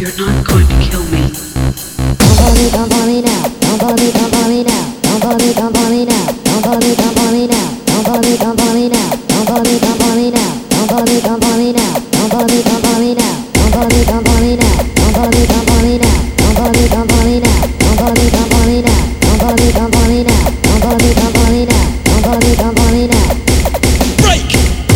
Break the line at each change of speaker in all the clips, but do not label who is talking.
You're not going to kill me.
Don't pull me, don't pull me now. Don't pull me, don't pull me now. Don't pull me, don't pull me now. Don't pull me, don't pull me now. Don't pull me, don't pull me now. Don't pull me, don't pull me now. Don't pull me, don't pull me now. Don't pull me, don't pull me now. Don't pull me, don't pull me now. Don't pull me, don't pull me now. Don't pull me, don't pull me now. Don't pull me, don't pull me now. Don't pull me, don't pull me now. Don't pull me, don't pull me now. Don't pull me, don't pull me now.
Break!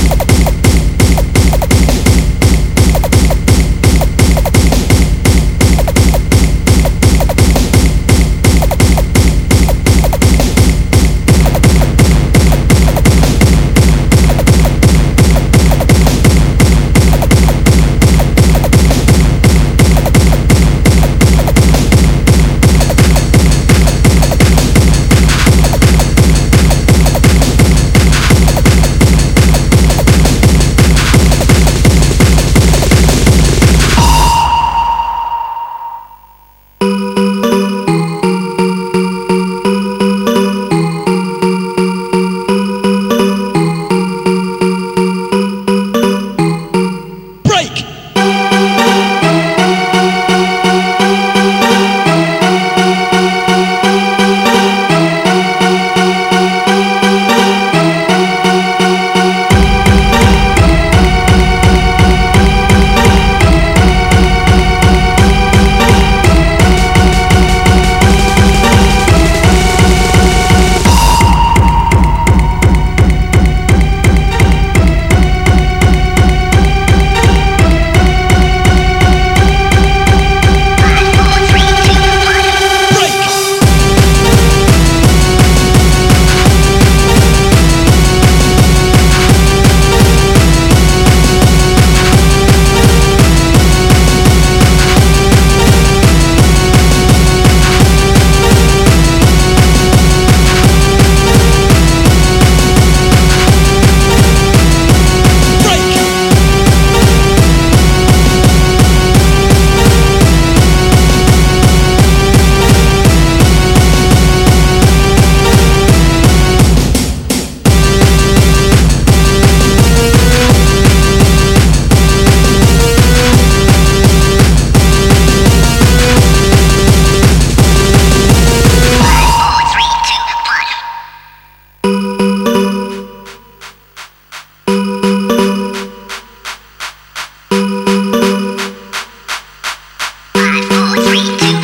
Break!
Five, four, three, two.